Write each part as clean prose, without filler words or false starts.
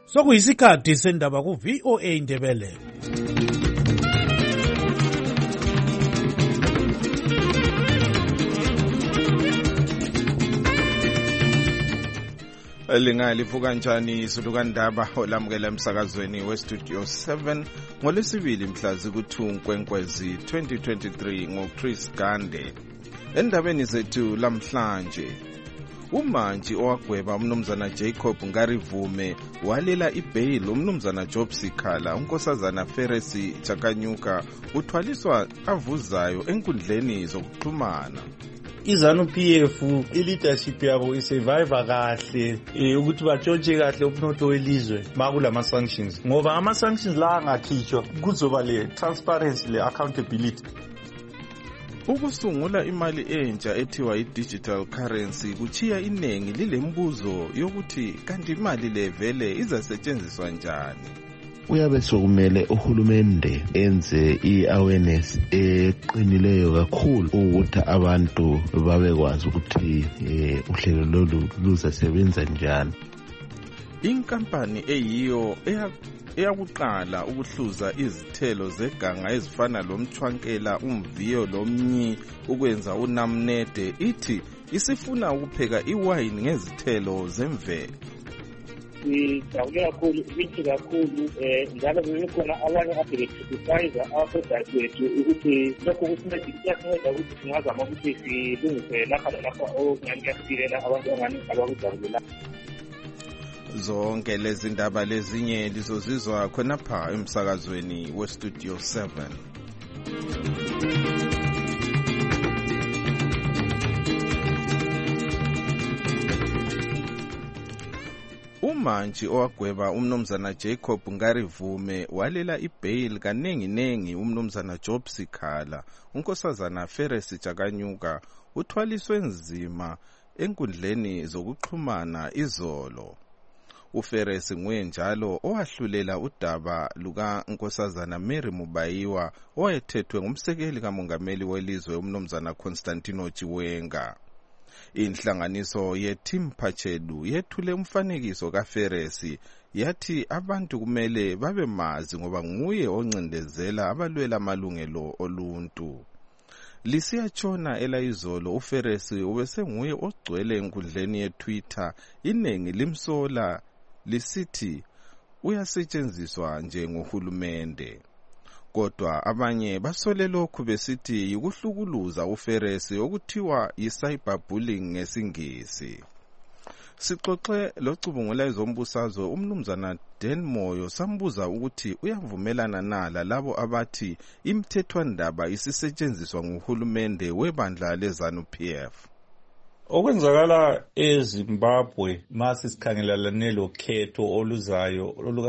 Sokuyisikhathi sendaba ku-VOA Indebele. Lingalivuka kanjani isudukandaba olamukela emsakazweni westudio 7 ngolesibili mhla ziku-2 Nkwenkwezi 2023 ngoChris Gande. Endabeni zethu lamhlanje, umantshi owagweba umnumzana Jacob Ngarivume walela ibail umnumzana Job Sikhala unkosazana Feresi Chakanyuka uthwaliswa avuzayo enkundleni zokuxhumana. iZANU-PF i-leadership yabo isurvive kahle ukuthi batshontshe kahle umnotho welizwe makulama sanctions, ngoba ama sanctions la angakhishwa kuzoba le transparency le accountability. Ukusungula imali entsha ethiwa i-digital currency kuchiya iningi lilembuzo yokuthi kanti imali le vele izasetshenziswa njani. Uyabe sokumele uhulumende enze i-awareness eqinileyo kakhulu ukuthi abantu babekwazi ukuthi uhlelo lolu luzasebenza njani. Inkampani eyiyo eyakuqala ukuhluza izithelo zeganga ezifana lomchwankela, umviyo lomnyi ukwenza unamnede ithi isifuna ukupheka iwayini ngezithelo zemvelo. Sijabule kakhulu, ibithi kakhulu, njalo bebekhona abanye abele-criticize ama-products wethu ukuthi lokho kuyasinceda ukuthi singazama ukuthi silungise lapha nalapha okungani kuyasilela abantu angani abakujabulela. Zonke lezi ndaba lezinye lizozizwa khonapha emsakazweni westudio 7. Umantshi owagweba umnumzana Jacob Ngarivume walela ibail kanenginengi umnumzana Job Sikhala unkosazana Feresi Chakanyuka uthwaliswe nzima enkundleni zokuxhumana izolo. UFeresi nguye njalo owahlulela udaba luka nkosazana Mary Mubayiwa owayethethwe ngumsekeli kamongameli welizwe umnumzana Constantino Chiwenga. Inhlanganiso yeTeam Pachelu yethule umfanekiso kaFeresi yathi abantu kumele babemazi ngoba nguye oncindezela abalwela amalungelo oluntu. Lisiyatshona elayizolo uFeresi ubesenguye ogcwele enkundleni yeTwitter iningi limsola lisithi uyasetshenziswa njengohulumende. Kodwa abanye basole lokhu besithi yikuhlukuluza uFeresi okuthiwa yi-cyberbullying ngesingisi. Sixoxe locubungula ezombusazwe umnumzana Dan Moyo sambuza ukuthi uyavumelana nala labo abathi imithethwandaba isisetshenziswa nguhulumende webandla leZANU-PF. Okwenzakala eZimbabwe mase sikhangelelane lokhetho oluzayo oluka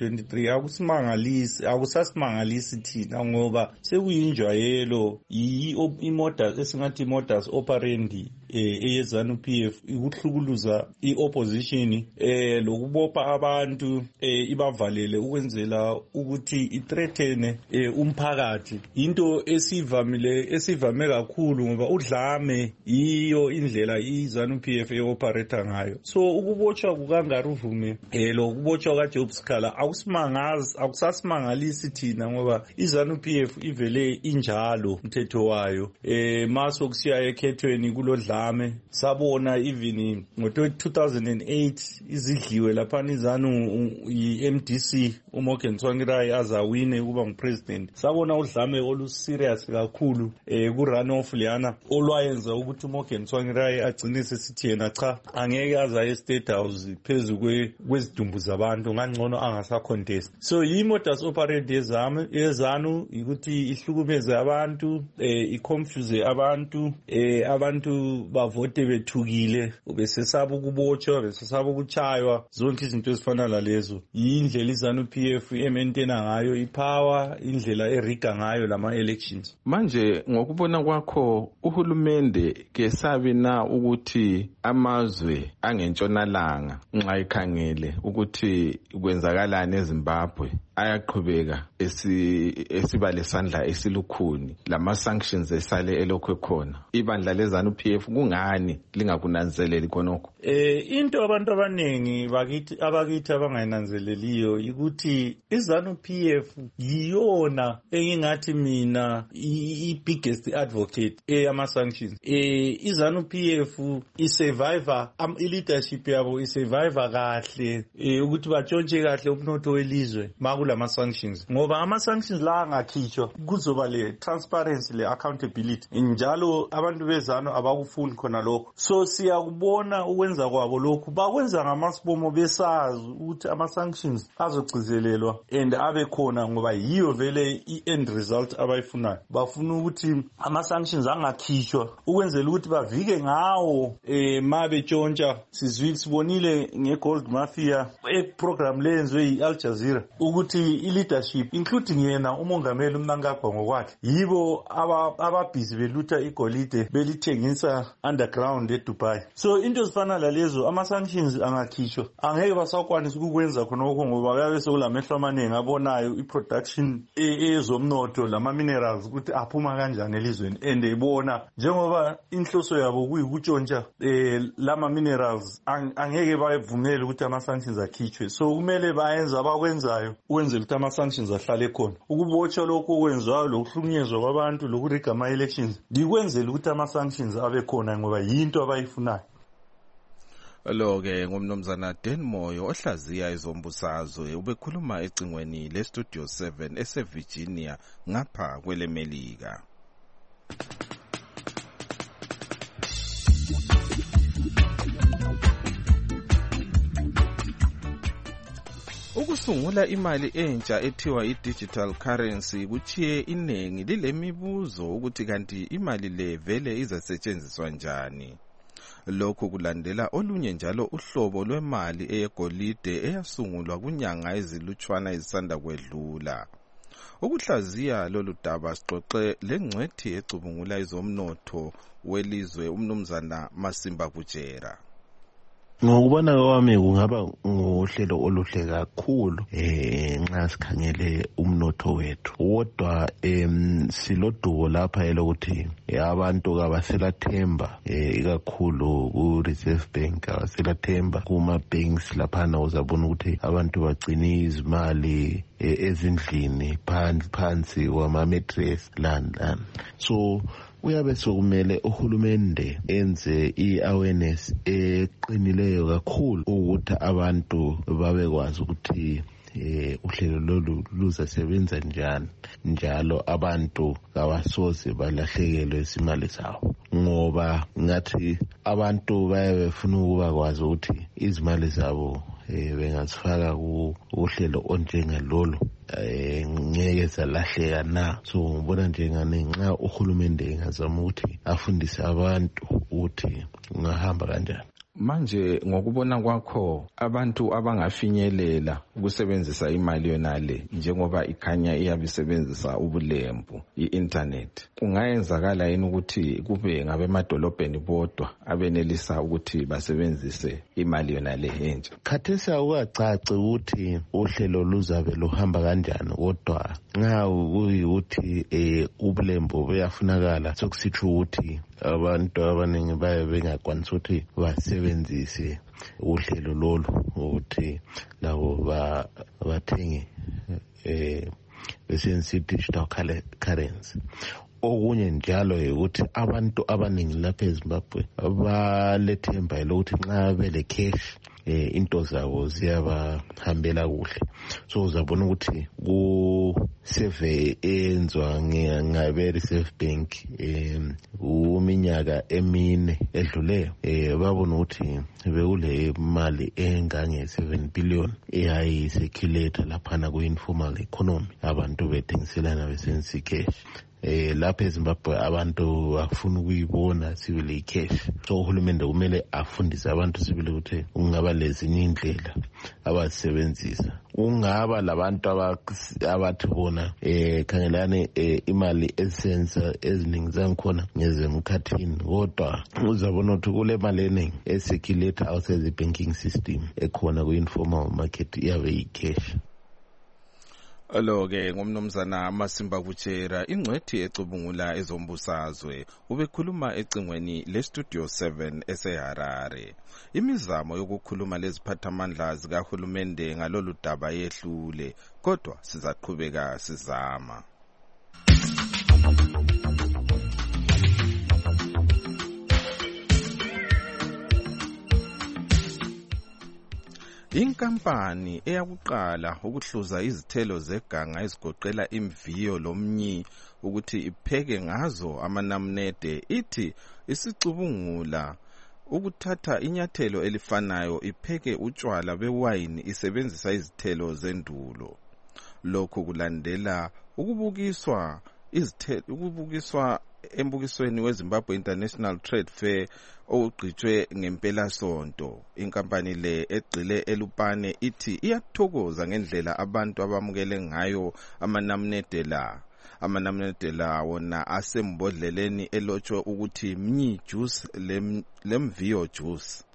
2023 akusasimangalisi thina ngoba sekuyinjwayelo imodus esingathi modus operandi eyeZANU-PF ikuhlukuluza i-opposition lokubopha abantu ibavalele ukwenzela ukuthi ithreatene umphakathi. Into esivame kakhulu ngoba udlame yiyo indlela iZANU-PF eoperate ngayo. So ukubotshwa kukaNgarivume lokubotshwa kaJob Sikhala akusasimangalisi thina ngoba iZANU-PF ivele injalo umthetho wayo. Masokusiya ekhethweni kulodlame sabona even ngo-2008 izidliwe lapha iZANU i-MDC uMorgan Tsvangirai azawine ukuba ngupresident. Sabona udlame oluserious kakhulu ku-runoff liyana olwayenza ukuthi uMorgan Tsvangirai agcine sesithi yena cha angeke aza e-State House phezu kwezidumbu zabantu ngangcono angasa-contest. So yi-modus operandi yeZANU ukuthi ihlukumeze abantu, iconfuse abantu, abantu bavote bethukile, besesaba ukubotshwa, besesaba ukuchaywa, zonke izinto ezifana lalezo. Yindlela iZANU-PF ementena ngayo ipower, indlela eriga ngayo lama elections. Manje ngokubona kwakho uhulumende kesabi na ukuthi amazwe angentshonalanga nxa ikhangele ukuthi kwenzakalani eZimbabwe ayaqhubeka esiba lesandla esilukhuni lama sanctions esale elokhu ekhona. Ibandla lezanu PF kungani lingakunanzeleli khonokho? Into abantu abaningi abakithi abangayinanzeleliyo ukuthi izanu PF yiyona engingathi mina i-biggest advocate eyama sanctions. Izanu PF i-survivor i-leadership yabo i-survivor kahle ukuthi batshontshe kahle umnotho welizwe makulama sanctions, ngoba ama sanctions la angakhishwa kuzoba le transparency le accountability, njalo abantu bezanu abakufuni khona lokho. So siyakubona ukwenza kwabo lokhu bakwenza ngamasibomo besazi ukuthi ama sanctions azogcizelelwa and abe khona ngoba yiyo vele i-end result abayifunayo. Bafuna ukuthi ama sanctions angakhishwa ukwenzela ukuthi bavike ngawo mabetshontsha. Sibonile nge-gold mafia program lenzwe yi-Al Jazeera ukuthi i-leadership including yena umongameli uMnangagwa ngokwakhe yibo ababhizi belutha igolide belithengisa underground eDubai. So into zifana lalezo ama-sanctions angakhishwa angeke basakwanisa ukukwenza khonokho ngoba kuyabe sekulamehlo amaningi abonayo i-production ezomnotho lama-minerals ukuthi aphuma kanjani elizweni and ibona njengoba inhloso yabo kuyikutshontsha lama-minerals angeke bayivumele ukuthi ama-sanctions akhishwe. So kumele bayenza abakwenzayo ukwenzela ukuthi ama-sanctions ahlale khona. Ukubotshwa lokhu okwenziwayo lokuhlukunyezwa kwabantu lokuriga ama-elections ndikwenzela ukuthi ama-sanctions abe khona ngoba yinto abayifunayo. Lo-ke ngumnumzana Dan Moyo ohlaziya ezombusazwe ubekhuluma ecingweni le-Studio 7 eseVirginia ngapha kwelemelika. Ukusungula imali entsha ethiwa i-digital currency kuchiye iningi lilemibuzo ukuthi kanti imali le vele izasetshenziswa njani. Lokhu kulandela olunye njalo uhlobo lwemali eyegolide eyasungulwa kunyanga ezilutshwana ezisanda kwedlula. Ukuhlaziya lolu daba sixoxe lengcwethi ecubungula izomnotho welizwe umnumzana Masimba Butjera. Ngokubona kwami kungaba ngohlelo oluhle kakhulu nxa sikhangele umnotho wethu. Kodwa silodubo lapha elokuthi abantu kabaselathemba ikakhulu ku-Reserve Bank, abaselathemba kuma-banks laphana uzabona ukuthi abantu bagcine izimali ezindlini phansi kwama-mattress lani. So uyabe sokumele uhulumende enze i-awareness eqinileyo kakhulu ukuthi abantu babekwazi ukuthi uhlelo lolu luzasebenza njani, njalo abantu kabasoze balahlekelwe isimali zabo, ngoba ngathi abantu bayabefuna ukuba kwazi ukuthi izimali zabo bengazifaka kuhlelo onjengalolu ngeke zalahleka na. So ngibona njengani nxa uhulumende engazama ukuthi afundise abantu ukuthi ungahamba kanjani. Manje ngokubona kwakho abantu abangafinyelela ukusebenzisa imali yonale njengoba ikhanya iyabisebenzisa ubulembu i-internet, kungayenzakala yini ukuthi kube ngabemadolobheni bodwa abenelisa ukuthi basebenzise imali yonale entsha? Khathesi akukacaci ukuthi uhlelo luzabe luhamba kanjani, kodwa nxa kuyikuthi ubulembu buyafunakala sokusitsho ukuthi abantu abaningi baye bengakwanisa ukuthi basebenzise uhlelo lolu ukuthi labo bathenge besebenzisa digital currency. Okunye njalo ukuthi abantu abaningi lapha eZimbabwe balethemba lokuthi nxa bele cash into zabo ziyabahambela kuhle. So uzabona ukuthi ku-survey eyenzwa ngabe-Reserve Bank kuminyaka emine edluleyo babona ukuthi bekule mali engange-7 billion eyayi-circulate laphana ku-informal economy, abantu bethengiselana besebenzisa cash. Lapha eZimbabwe abantu bafuna ukuyibona sibile cash. So uhulumende kumele afundise abantu sibile ukuthi ungaba lezinye indlela abazisebenzisa. Ungaba labantu abathi bona khangelane imali ezisenza eziningi zangikhona ngezemkhathini, kodwa uzabona ukuthi kule mali eningi esirculate outside the banking system ekhona ku-informal market iyabe yi-cash. Lo-ke ngumnumzana Masimba Butshera, ingcwethi ecubungula ezombusazwe, ubekhuluma ecingweni le-Studio 7 eseHarare. Imizamo yokukhuluma leziphathamandla zikahulumende ngalolu daba yehlule, kodwa sizaqhubeka sizama. Inkampani eyakuqala ukuhluza izithelo zeganga ezigoqela imviyo lomnyi ukuthi ipheke ngazo amanamunede ithi isicubungula ukuthatha inyathelo elifanayo ipheke utshwala bewayini isebenzisa izithelo zendulo. Lokhu kulandela ukubukiswa embukisweni weZimbabwe International Trade Fair ogqitshwe ngempelasonto. Inkampani le egxile eLupane ithi iyathokoza ngendlela abantu abamukele ngayo amanamunede la. Amanamunede la wona asembodleleni elotshwe ukuthi mnyi juice lemviyo juice.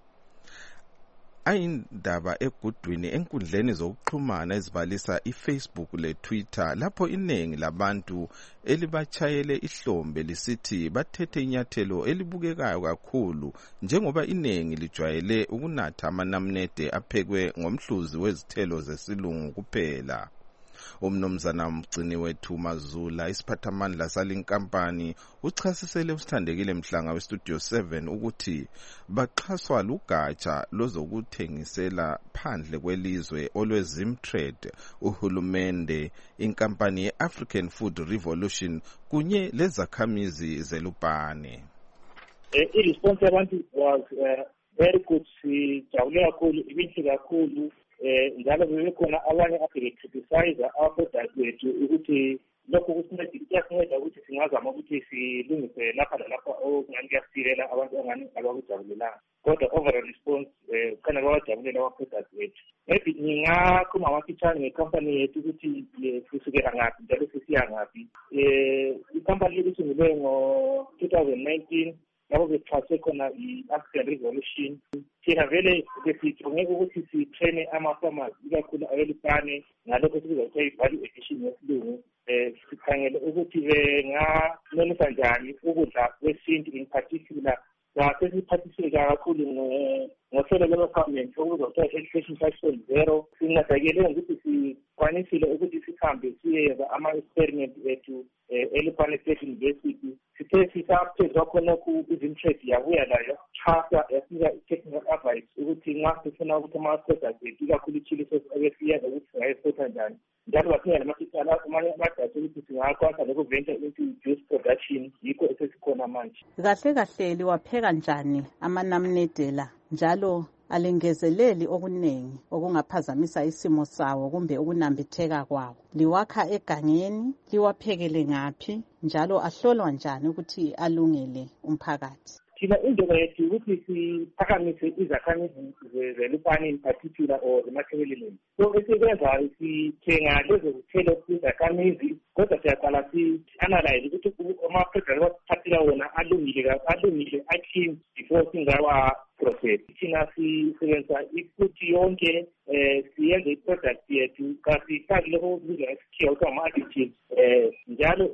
Ayindaba egudwini enkundleni zokuxhumana ezibalisa iFacebook leTwitter lapho iningi labantu elibachayele ihlombe lisithi bathethe inyathelo elibukekayo kakhulu njengoba iningi lijwayele ukunatha amanamunede aphekwe ngomhluzi wezithelo zesilungu kuphela. Umnumzana mgcini wethu Mazula isiphathamandla salinkampani uchasisele usithandekile Mhlanga weStudio 7 ukuthi baxhaswa lugatsha lozokuthengisela phandle kwelizwe olweZimtrade, uhulumende, inkampani yeAfrican Food Revolution kunye lezakhamizi zelupane. I-response yabantu was very good. Sijabule kakhulu, ibinhle kakhulu. Njalo bebekhona abanye abecriticize our-product wethu ukuthi lokho kuyasinceda ukuthi singazama ukuthi silungise lapha nalapha okungani kuyasilela abantu angani abakujabulelanga. Kodwa overall response khona bawajabulela our-product wethu. Maybe ngingaqhuma amafitshane ngekhampani yethu ukuthi kusukela ngaphi njalo sesiya ngaphi. Ikhampani yethu isungulwe ngo-2019 lapho bexhaswe khona i-African Revolution. Thina vele besijonge ukuthi sitrene ama-farmers ikakhulu abelupane ngalokho sikuza kuthiwa i-value addition yesilungu. Sikhangele ukuthi benganonisa njani ukudla kwesintu in particular. Sesiphathiseka kakhulu ngohlelo lwe-government okubizwa kuthiwa Education 5.0. Sincedakele ngokuthi sikwanisile ukuthi sihambe siyenza ama-experiment ethu eLupane State University. Sithe sisaphezwa khonokho iZimtrade yabuya layo yasixhasa yasinika i-technical advice ukuthi nxa sifuna ukuthi ama-products ethu ikakhulu i-chili sauce ebesiyenza ukuthi singayexporta njani. Njalo basinga namatitshala amanye amadata ukuthi singakwanisa nokuventure into juice production, yikho esesikhona manje. Kahle kahle liwapheka njani amanamunede la njalo alengezeleli okuningi okungaphazamisa isimo sawo kumbe ukunambitheka kwawo? Liwakha egangeni, liwaphekele ngaphi njalo ahlolwa njani ukuthi alungele umphakathi? Thina indlela yethu ukuthi siphakamise izakhamizi zelupane in particular or emathebeleni. So esikwenzayo sithenga lezo zithelo kwizakhamizi kodwa siyaqala si-analyze ukuthi ama-product wasithathela wona alungile aclean before singawa-process. Thina sisebenzisa ifuthi yonke siyenze i-product yethu kasifaki lokho okubizwa ngesikhiwa kuthiwa ama-additives. Njalo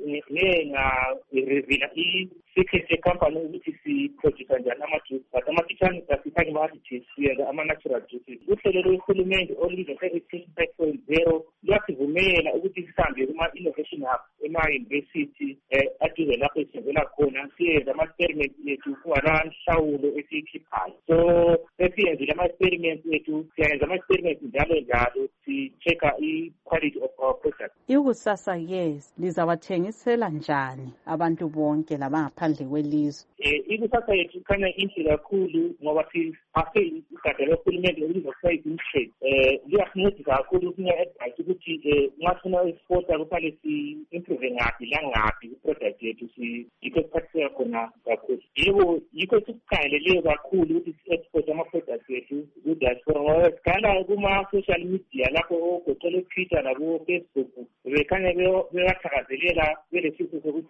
ngenga-revela i-secret yecompany ukuthi siproduce njani ama-juice, but ama-kitchen kasifaki ama-additives, siyenza ama-natural juices. Uhlelo lwehulumende olubizwa nge-Education 5.0 luyasivumela ukuthi sihambe kuma-innovation hub ema-university aduze lapho esivela khona siyenza ama-experiment ethu kungalanhlawulo esiyikhiphayo. So sesiyenzile ama-experiment ethu, siyenza ama-experiment njalo si-check-a i-quality of our product. Ikusasa yes lizawathengisela njani abantu bonke labangaphandle kwelizwe? Ikusasa yethu khanya inhle kakhulu ngoba siphathe igada lohulumende olubizwa kuthiwa iZimtrade. Liyasincedisa kakhulu kunya-advice ukuthi nxa sifuna u-exporta kufanele si-improve ngaphi langaphi i-product yethu, yikho siphathiseka khona kakhulu. Yebo yikho sikukhangeleleyo kakhulu ukuthi si-export ama-products ethu ku-diaspora ngoba sigala kuma-social media lapho ogoqela uTwitter nabo-Facebook bekhanya bewathakazelela belesifo sokuthi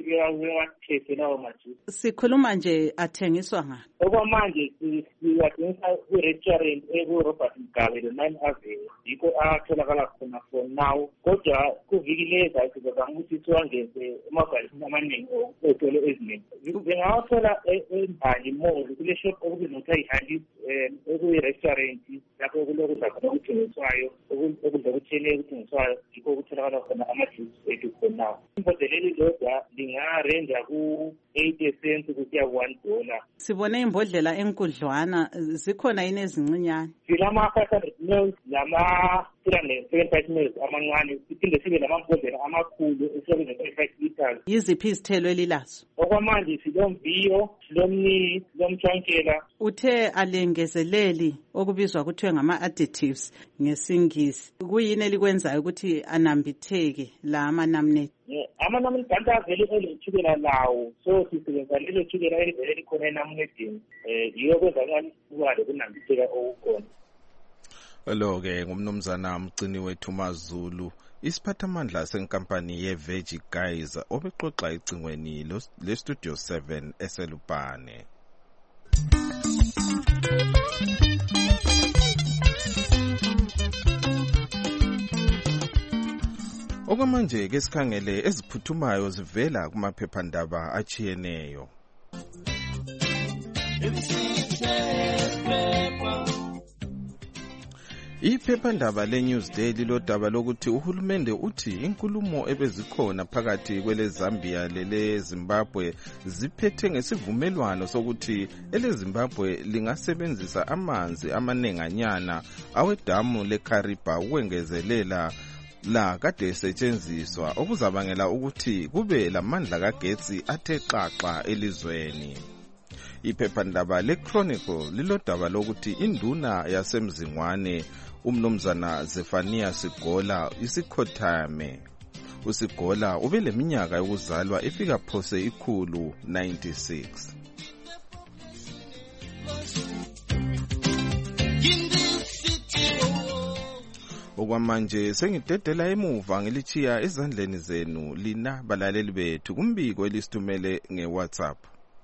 bewathese lawo majuice. Sikhuluma nje athengiswa ngaphi? Okwamanje siwathengisa restaurant eku-Robert Mugabe lo-9 Avenue yikho atholakala khona for now. Kodwa kuviki leza sizozama ukuthi siwangeze emabhalisini amaningi ezitolo eziningi. Ngingawathola eMbali Mall kule shop okubizwa ukuthi ayi-Handy ekuyi-restaurant lapho kulokudla khona okuthengiswayo okudla okuthile okuthengiswayo yikho okutholakala khona ama-juice ethu for now. Imbodlela elilodwa lingarenja ku-8 cents kusiya $1. Sibone imbodlela enkudlwana zikhona yini ezincinyane? Silama-500 ml lama-375 ml amancane, siphinde sibe namambodlela amakhulu esiyobiza 35 liters. Yiziphi izithelo elilazo? Okwamanje silomviyo, silomni, silomtshwankela. Uthe alengezeleli okubizwa kuthiwe ngama-additives ngesingisi. Kuyini elikwenzayo ukuthi anambitheke la amanamnede? Amanamnede kanti avele elethukela lawo, so sisebenzisa lelo thukela elivele likhona enamnedeni. Yiyo kwenza ukubale kunambitheka okukhona. Lo-ke ngumnumzana Mgcini wethu Mazulu, isiphathamandla senkampani ye-Veggie Guys obexoxa ecingweni le-Studio 7 eselupane. Okwamanje ke sikhangele eziphuthumayo zivela kumaphephandaba achiyeneyo. Iphephandaba le-Newsday lilodaba lokuthi uhulumende uthi inkulumo ebezikhona phakathi kwele-Zambia lele-Zimbabwe ziphethe ngesivumelwano sokuthi ele-Zimbabwe lingasebenzisa amanzi amanenganyana awedamu le-Kariba ukwengezelela la kade esetshenziswa okuzabangela ukuthi kube lamandla kagetsi athe xaxa elizweni. Iphephandaba le-Chronicle lilodaba lokuthi induna yasemzingwane umnumzana Zefania Sigola isikhothame. uSigola ube leminyaka yokuzalwa efika phose 196. Okwamanje sengidedela emuva ngilichiya ezandleni zenu lina balaleli bethu kumbiko elisithumele ngeWhatsApp.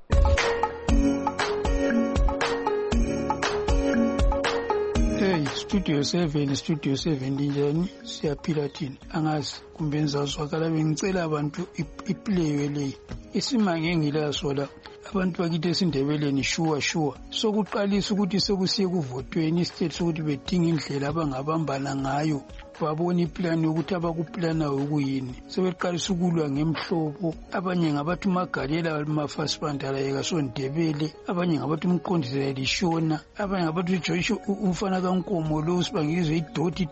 Hey, Studio 7 linjani? Siyaphila thina. Angazi kumbe ngizazwakala bengicela abantu iplayo le. Isimanga engilaso la. Abantu bakithi esindebeleni sure sokuqalisa ukuthi sekusiye kuvotweni istate sokuthi bedinga indlela abangabambana ngayo babona iplan yokuthi abakuplana ukuyini sebeqalisa ukulwa ngemhlobo abanye ngabathi magalela amafasibandala yekasondebele abanye ngabathi umqondisi lishona abanye ngabathi uJoyce umfana kaNkomo lo sibangizwe idoti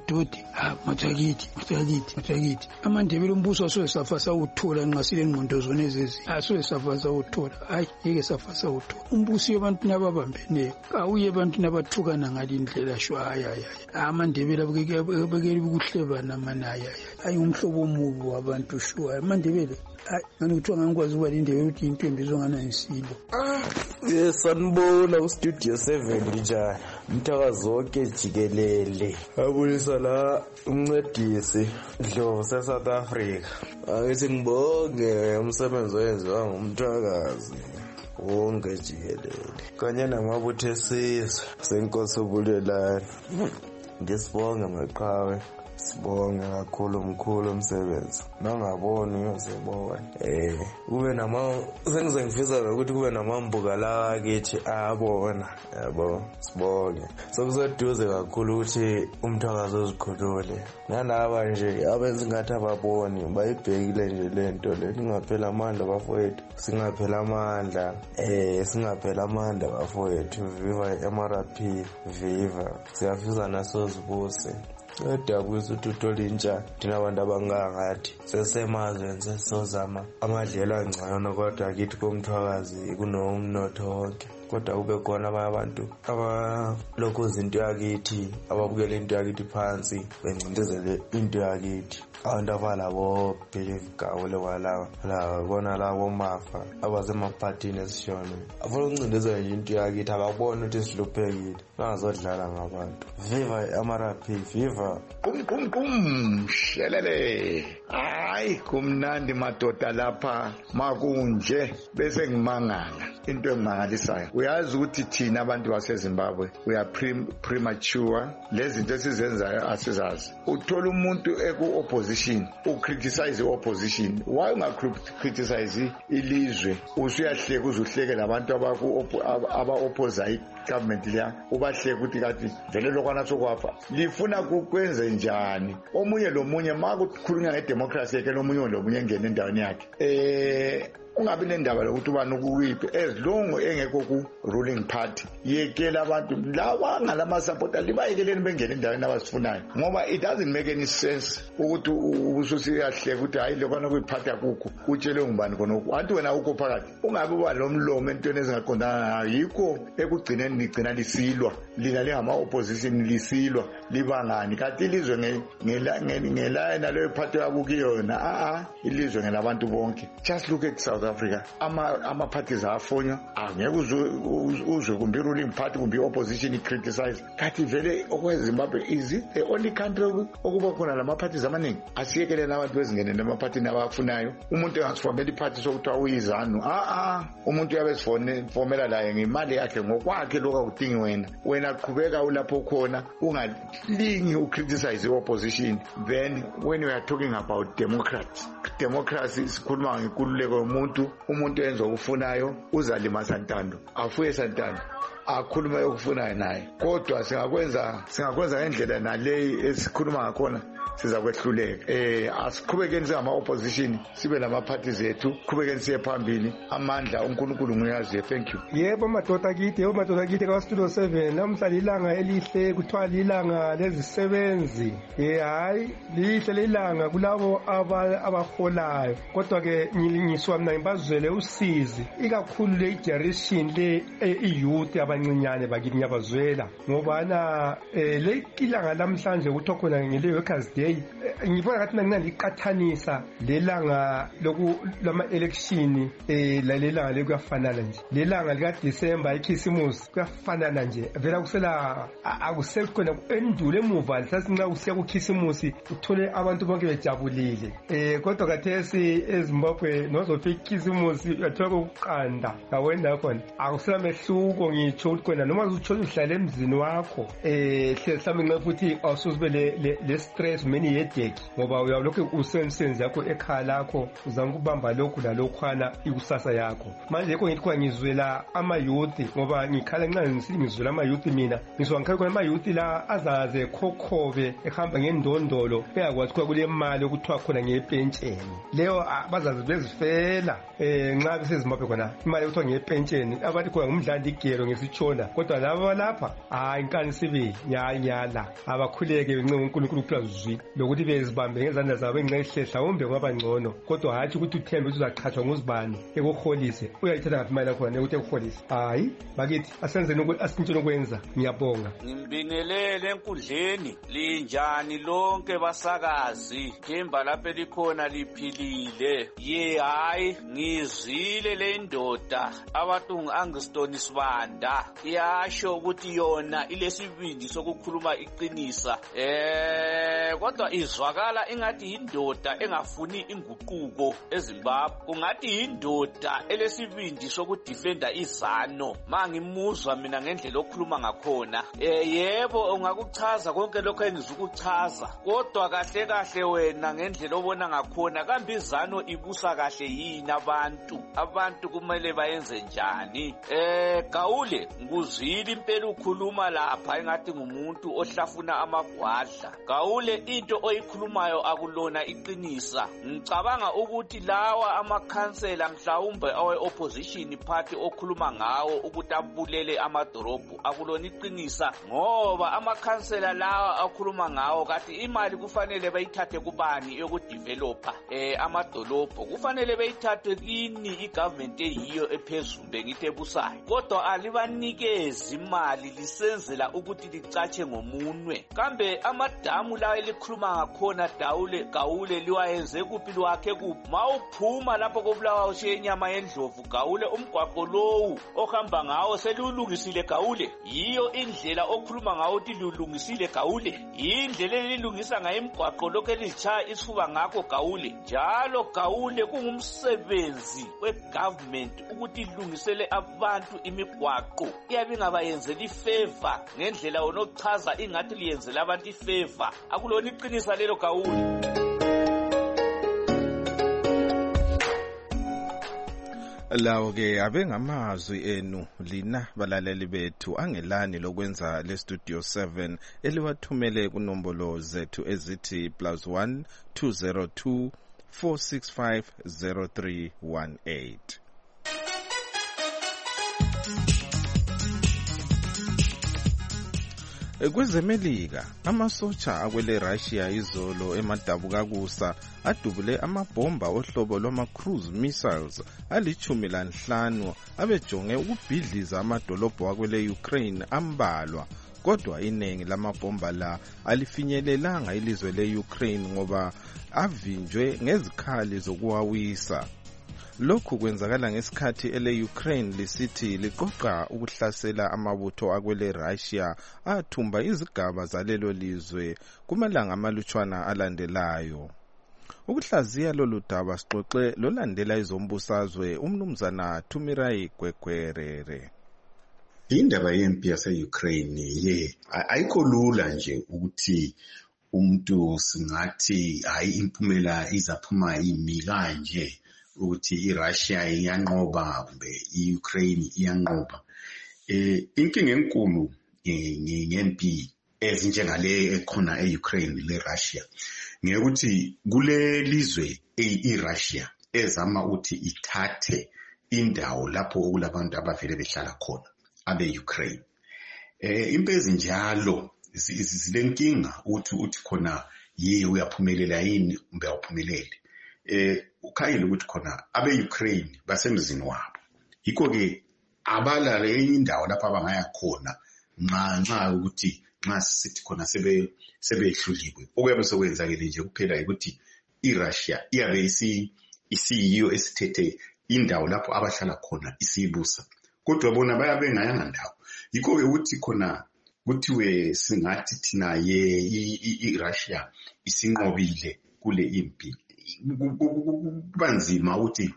mathakithi amandebele umbuso asosafa sawuthola nqasile ngqondo zone ezezi asosafa sawuthola hayi yeke safa sawuthola umbuso yabantu nababambeneyo awuye abantu nabathukana ngalindlela shwaya amandebele bekeli ukuhlebana manaya ayumhlobo omubi wabantu shwa amandebele ngani kuthiwa ngangikwazi ukuba lindebe ukuthi intombi ezongana isilo. Yes, sanibona uStudio 7 njani mthakazoke jikelele abulisa la umncedisi Dlovu se-South Africa. Angithi ngibonge umsebenzi owenziwa ngumthakazi wonke jikelele kanye namabutho esizwe senkosi obulelani. Ngisibonge maqhawe sibonge kakhulu mkhulu umsebenzi nangaboni uyosebona kube sengize ngifisa ukuthi kube namambuka la kithi abona yabo sibonge sokuseduze kakhulu ukuthi umthakazo uzikhulule nalaba nje abenza ngathi ababoni bayibhekile nje lento le singaphela amandla bafowethu singaphela amandla bafowethu viva MRP viva siyafisa naso zibuse Dabuza ututhola intsha thina abantu abangangathi sesemazweni sesozama amadlelo angcono kodwa kithi komthwakazi kunomnotho wonke kodwa kube khona abantu abalokho izinto yakithi ababukela into yakithi phansi bencindezele into yakithi abantu abalabo believe gawule walawa bona labo mafa abasemaphathini esishona afuna ukuncindezela nje into yakithi ababona ukuthi siluphekile bangazodlala ngabantu. Viva Amarapi, viva. Shelele. Hayi kumnandi madoda lapha makunje bese ngimangala into engimangalisayo. Uyazi ukuthi thina abantu baseZimbabwe we are premature. Lezi zinto esizenzayo asizazi. Uthola umuntu eku-opposition ucriticize i-opposition. Why ungacriticize ilizwe? Usuyahleka uzuhlekela abantu aba-oppose government liya ubahleka ukuthi kathi vele lokwana sokwafa lifuna kukwenze njani. Omunye lomunye makukhulunywa ngedemocracy yake lomunye lomunye ngene endaweni yakhe. Ungabi nendaba lokuthi ubani ukuyiphi as long engekho ku ruling party yekela abantu laba ngalama supporter libayekeleni bengene endaweni abasifunayo ngoba it doesn't make any sense ukuthi ususiyahleka ukuthi hayi lokwana kuyiphatha kukho utshele ngubani khona wathi wena ukho phakathi ungabi uba lomlomo entweni ezingaqondana yikho ekugcineni nigcina lisilwa lina lengama opposition lisilwa libangani kanti ilizwe ngelayini naleyo phatho yakukiyona ilizwe ngelabantu bonke. Just look at South Africa. Ama parties afonywa angeke uzwe kumbe ruling party kumbe opposition criticize kanti vele okweZimbabwe is the only country okuba khona lama parties amaningi asiyekele nabantu bezingene nama party nabafunayo. Umuntu engasifomela iparty sokuthi uyizanu umuntu uyabe sifomela laye ngemali yakhe ngokwakhe lokho akudingi wena qhubeka ulapho khona ungalingi ucriticize opposition. Then when we are talking about democracy sikhuluma ngenkululeko yomuntu enza okufunayo uzalima santando afuye santando akhuluma okufunayo naye kodwa singakwenza ngendlela naleyi esikhuluma ngakhona sizakwehluleka. Asiqhubekeni singama opposition sibe lama parties ethu qhubekeni siye phambili amandla uNkulunkulu nguyazi. Thank you. Yebo madoda kithi ka Studio 7 namhla ilanga elihle kuthiwa ilanga lezisebenzi. Hayi lihle ilanga kulabo abaholayo kodwa ke ngiliswa mina ngibazwele usizi ikakhulu le generation le youth abancinyane bakithi ngiyabazwela ngoba le ilanga namhlanje kuthi khona ngile workers day ngibona ngathi mina ngiqathanisa lelanga lama election lelanga lekuyafanana nje lelanga lika December ikhisimusi kuyafanana nje vela kusela akusekho khona endule emuva sasinqa kusiya kukhisimusi uthole abantu bonke bejabulile kodwa kathesi eZimbabwe nozofika ikhisimusi uyathola ukuqanda awenda khona akusela mehluko ngitsho ukuthi khona noma uzuthola uhlala emzini wakho hlesami nxa futhi awusuzibe le stress many headache ngoba uyalokho usensenze yakho ekhaya lakho uzama ukubamba lokhu lalokhwana ikusasa yakho. Manje yekho ngithi kwa ngizwela ama youth ngoba ngikhala nxa ngizwela ama youth mina ngizwa ngikhala ama youth la azaze khokhobe ehamba ngendondolo beyakwazi kwa kule mali ukuthiwa khona ngepentsheni leyo bazazi bezifela nxa beseZimbabwe khona imali ukuthiwa ngepentsheni abathi khona ngumdlandi igero ngesitshona kodwa laba lapha inkani sibe nyala abakhuleke bencenga uNkulunkulu ukuzwi lokuthi bezibambe ngezandla zabo enqehlehla umbe kwaba ngcono kodwa hathi ukuthi uthembe ukuthi uzaqhathwa nguzibani ekuholise uyayithatha ngathi imali khona ukuthi ekuholise. Hayi bakithi asenzeni asintshele ukwenza. Ngiyabonga. Ngimbingelele enkundleni linjani lonke basakazi themba lapha likhona liphilile hayi ngizile le ndoda abathungu Angstone Sibanda iyasho ukuthi yona ilesibindi sokukhuluma iqinisa kodwa izwakala ingathi indoda engafuni inguquko eZimbabwe kungathi indoda elesibindi sokudefenda izano mangimuzwa mina ngendlela okhuluma ngakhona yebo ungakuchaza konke lokho engizukuchaza kodwa kahle wena ngendlela obona ngakhona kambe izano ibusa kahle yini abantu kumele bayenze njani Gawule nguzwile impela ukhuluma lapha engathi ngumuntu ohlafuna amagwadla Gawule into oyikhulumayo akulona iqinisa ngicabanga ukuthi lawa amakhansela mhlawumbe awe opposition party okhuluma ngawo ukuthi abulele amadorobho akulona iqinisa ngoba amakhansela lawa akhuluma ngawo kathi imali kufanele bayithathe kubani yokudevelopa amadolobho kufanele bayithathe kini igovernment eyiyo ephezulu bengithi ebusayo kodwa alibanikezi imali lisenzela ukuthi licatshe ngomunwe kambe amadamu lawa elikhuluma ngakho khona Gawule liwayenze kuphi lwakhe kuphi. Mawuphuma lapho koBulawayo ushiye inyama yendlovu Gawule, umgwaqo lowu ohamba ngawo selulungisile Gawule. Yiyo indlela okhuluma ngawo uthi lulungisile Gawule. Indlela elilungisa ngayo imigwaqo lokho elizitshaya isifuba ngakho Gawule. Njalo Gawule kungumsebenzi we-government ukuthi ilungisele abantu imigwaqo. Iyabe ingabayenzela ifavor ngendlela wona ochaza ingathi liyenzela abantu ifavor. Akulona iqinisa lelo Gawule. Lawo ke abengamazwi enu lina balaleli bethu angelani lokwenza le Studio 7 eliwathumele kunombolo zethu ezithi +1 202 465 0318. Kwezemelika amasotsha akwele Russia izolo emadabukakusa adubule amabhomba ohlobo lwama-cruise missiles ali-15 abejonge ukubhidliza amadolobho akwele Ukraine ambalwa, kodwa iningi lamabhomba la alifinyelelanga ilizwe le-Ukraine ngoba avinjwe ngezikhali zokuwawisa. Lokhu kwenzakala ngesikhathi ele-Ukraine lisithi liqoqa ukuhlasela amabutho akwele Russia athumba izigaba zalelo lizwe kumalanga amalutshwana alandelayo. Ukuhlaziya lolu daba sixoxe lolandela izombusazwe umnumzana Thumirai Gwegwerere. Indaba yempi yase-Ukraine ayikho lula nje ukuthi umuntu singathi hayi impumela izaphuma imi kanje ukuthi iRussia iyanqoba kumbe iUkraine iyanqoba. Inkinga enkulu ngempi ezinjengale ekhona eUkraine leRussia ngekuthi kule lizwe iRussia ezama ukuthi ithathe indawo lapho okulabantu abavele behlala khona abe-Ukraine. Impezi ezinjalo zilenkinga uthi khona uyaphumelela yini kumbe awuphumeleli. Ukhayile ukuthi khona abe-Ukraine basemzini wabo. Yikho-ke abalale enye indawo lapho abangaya khona nxa ukuthi nxa sithi khona sebehluliwe. Okuyabe sekwenzakele nje kuphela ukuthi iRussia iyabe isiyiyo esithethe indawo lapho abahlala khona isiyibusa. Kodwa bona bayabe bengayanga ndawo. Yikho-ke ukuthi khona kuthiwe singathi thina iRussia isinqobile kule impi. Kubanzima ukuthi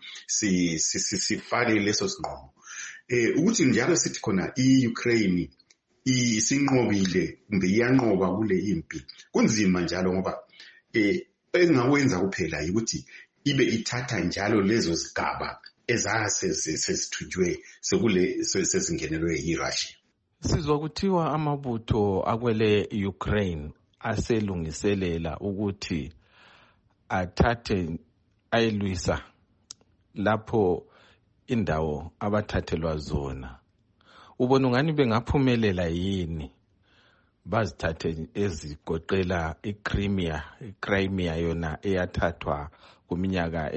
sifake leso sinqumo. Ukuthi njalo sithi khona iUkraine isinqobile kumbe iyanqoba kule impi. Kunzima njalo ngoba engakwenza kuphela ukuthi ibe ithatha njalo lezo zigaba ezasezithunjwe sekule sezingenelwe yiRussia. Sizwa kuthiwa amabutho akwele Ukraine aselungiselela ukuthi athathe ayilwisa lapho indawo abathathelwa zona. Ubona ngani bengaphumelela yini bazithathe ezigoqela iCrimea yona eyathathwa kuminyaka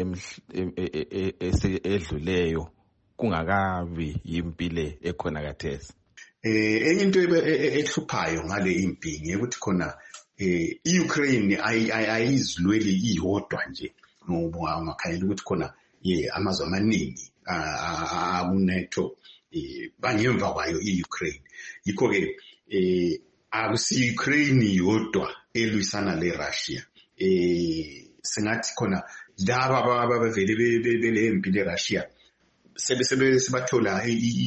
edluleyo kungakabi yimpile ekhona kathesi. Enye into ehluphayo ngale impi ngekuthi khona iUkraine ayizilweli iyodwa nje ngoba ungakhayela ukuthi khona amazwe amaningi akuNATO bangemva kwayo iUkraine. Yikho-ke akusi-Ukraine yodwa elwisana leRussia. Singathi khona laba abavele belempi leRussia sebathola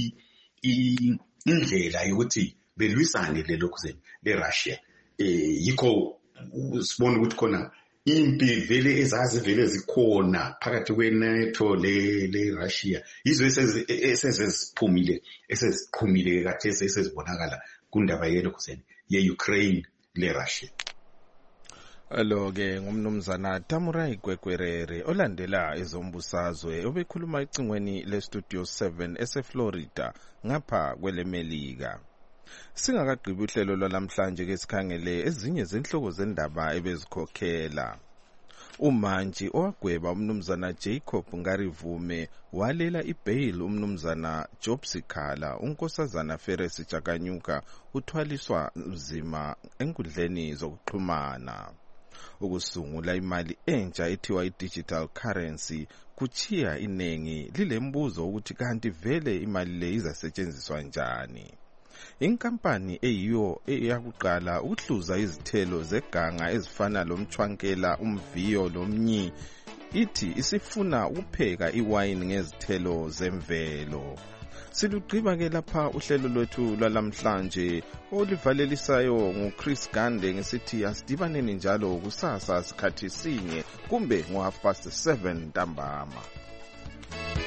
indlela yokuthi belwisane lelokhu leRussia. Yikho sibona ukuthi khona impi vele ezazivele zikhona phakathi kweNATO leRussia izwe eseziphumile kathesi esezibonakala kundaba yelokhu ye-Ukraine leRussia. Lo-ke ngumnumzana Thumirai Gwegwerere olandela ezombusazwe obekhuluma ecingweni leStudio 7 eseFlorida ngapha kwelemelika. Singakagqibi uhlelo lwalamhlanje ke sikhangele ezinye zenhloko zendaba ebezikhokhela. Umantshi owagweba umnumzana Jacob Ngarivume walela ibail umnumzana Job Sikhala unkosazana Feresi Jakanyuka uthwaliswa nzima enkundleni zokuxhumana. Ukusungula imali entsha ethiwa i-digital currency kuchiya inengi lilembuzo ukuthi kanti vele imali le izasetshenziswa njani. Inkampani eyiyo eyakuqala ukuhluza izithelo zeganga ezifana lomchwankela, umviyo lomnyi ithi isifuna ukupheka iwayini ngezithelo zemvelo. Silugqiba ke lapha uhlelo lwethu lwalamhlanje olivalelisayo nguChris Gande ngesithi asidibaneni njalo kusasa sikhathi sinye kumbe ngo 7:30 ntambama.